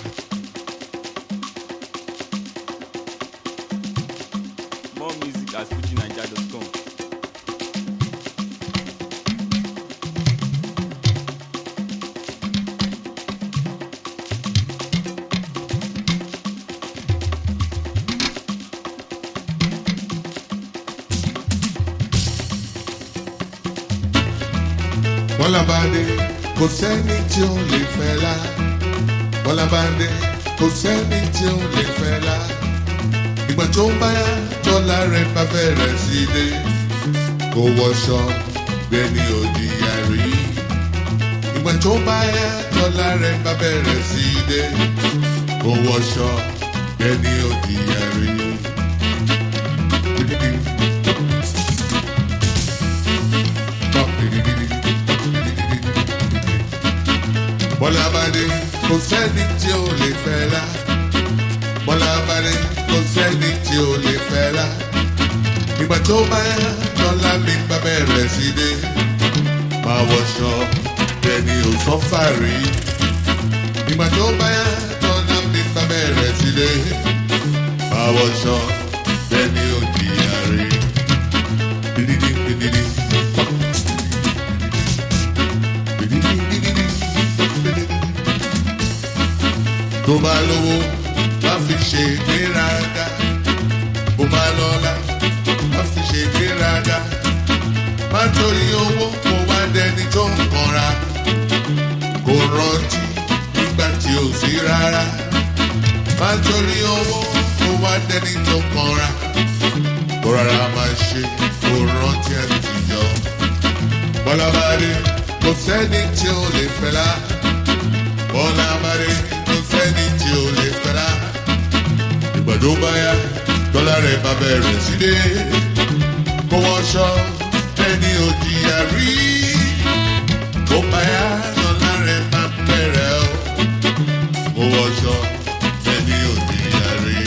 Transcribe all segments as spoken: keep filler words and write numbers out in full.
More music at fuji naija dot com. Bọ́lá bá dé kò sẹ́ni tí ó lè fẹ́ la. Bọ́lá bá dé kò sẹ́ni tí ó lè fẹ́ la. Ìgbà tó ń bá yá tọ́lá rẹ̀ bá bẹ̀rẹ̀ sí dé. Kò wọṣọ bẹ́ẹ̀ ni ò jìyà rí. Ìgbà tó ń bá yá tọ́lá rẹ̀ bá bẹ̀rẹ̀ sí dé. Kò wọṣọ bẹ́ẹ̀ ni ò jìyà rí. Bọ́lá bá dé kò sẹ́ni tí ó lè fẹ́ la. Bọ́lá bá dé kò sẹ́ni tí ó lè fẹ́ la. Ìgbà tó bá yá tọ́lá mi bá bẹ̀rẹ̀ sí dé. Máa wọṣọ bẹ́ẹ̀ni ò sọ́fà rí. Ìgbà tó bá yá tọ́lá mi bá bẹ̀rẹ̀ sí dé. Máa wọṣọ bẹ́ẹ̀ni ò jìyà rí. Bididi bididi. Tó bá lówó wá fi ṣe ìgbéraga, bó bá lọ́lá wá fi ṣe ìgbéraga. Má torí owó kó wá dẹni tó ń kanra, kò rántí nígbà tí ò sí rárá. Má torí owó kó wá dẹni tó ń kanra, kó rárá máa ṣe kó rántí ẹni tí yọ. Bọ́lá bá dé kò sẹ́ni tí ó lè fẹ́ la. Bọ́lá bá dé sẹ́ni tí ó lè fẹ́ra. Ìgbà tó bá yá tọ́lá rẹ̀ bá bẹ̀rẹ̀ sí dé. Kó wọṣọ ẹni ò jìyà rí. Kó bá yá tọ́lá rẹ̀ bá bẹ̀rẹ̀ o. Kó wọṣọ ẹni ò jìyà rí.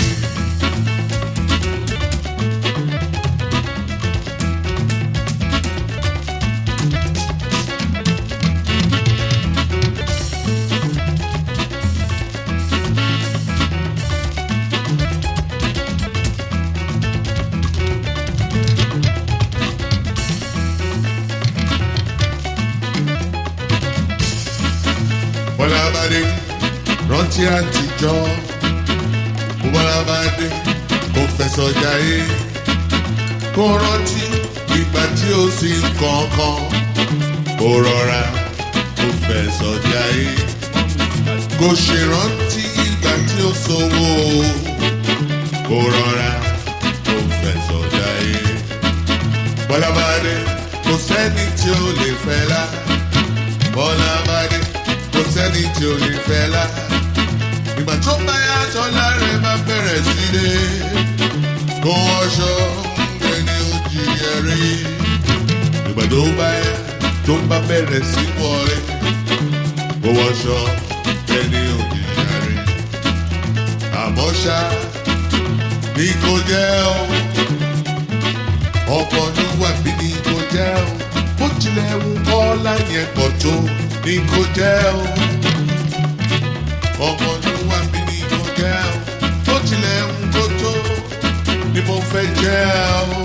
Bọ́lá bá dé rántí àtijọ́. Bọ́lá bá dé kò fẹsọ̀ jayé. Kò rántí ìgbà tí ó sì ń kankan. Kò rọra kò fẹsọ̀ jayé. Kò ṣèrántí ìgbà tí ó sowó. Kò rọra kò fẹsọ̀ jayé. Bọ́lá bá dé kò sẹ́ni tí ó lè fẹ́ la. Bọ́lá bá dé kò sẹ́ni tí ó lè fẹ́ la. Ìgbà tó bá yá tọ́lá rẹ̀ bá bẹ̀rẹ̀ sí dé. Kó wọṣọ ẹni ó jìyà rí. Ìgbà tó bá yá tó bá bẹ̀rẹ̀ sí wọlé. Kó wọṣọ ẹni ó jìyà rí. Àmọ́ ṣá ní kò jẹ́ o. Ọ̀pọ̀ ní wà bí ní kò jẹ́ o. Bó tilẹ̀ wù kọ́ láyé pọ̀ tó. Ní kò jẹ́ o. Ọmọ ní wà mí ní kò jẹ́ o. Tó tilẹ̀ ń kó tó ni mo fẹ́ jẹ́ o.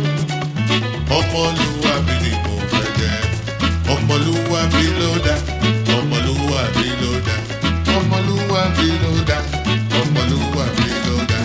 Ọmọlúwa mi ni mo fẹ́ jẹ́. Ọmọlúwa mi ló dá. Ọmọlúwa mi ló dá. Ọmọlúwa mi ló dá. Ọmọlúwa mi ló dá.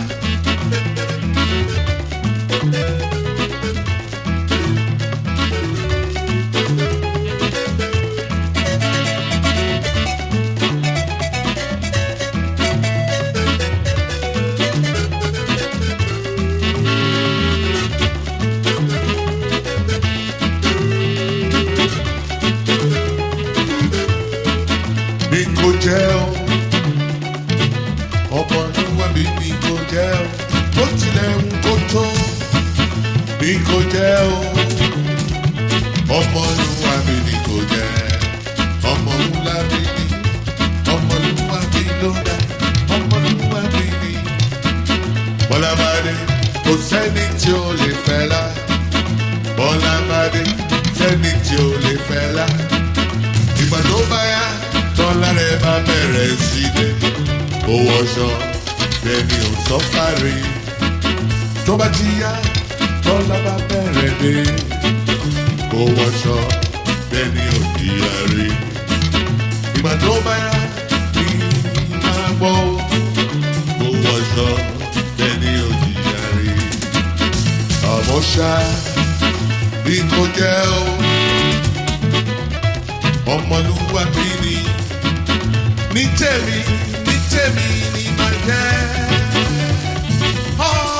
Ní kò jẹ́ o. Ọmọlúwa mi ní kò jẹ́ o. Bó tilẹ̀ ń kó tó ní kò jẹ́ o. Ọmọlúwa mi ní kò jẹ́. Ọmọlúwa mi ní. Ọmọlúwa mi ló dá. Ọmọlúwa mi ní. Bọ́lá bá dé kò sẹ́ni tí ó lè fẹ́ la. Bọ́lá bá dé sẹ́ni tí ó lè fẹ́ la. Ìgbà tó bá yá tọ́lá rẹ̀ bá bẹ̀rẹ̀ sí dé. kó wọṣọ bẹ́ẹ̀ni ò sọ́fàrí tó bá ti yá tọ́lá bá bẹ̀rẹ̀ dé kó wọṣọ bẹ́ẹ̀ni ò jìyà rí ìgbà tó bá yá ní máa gbọ́ kó wọṣọ bẹ́ẹ̀ni ò jìyà rí àmọ́ ṣá bí kò jẹ́ o ọmọlúwàbí ni ní tèmi ní tèmi ní máa jẹ́.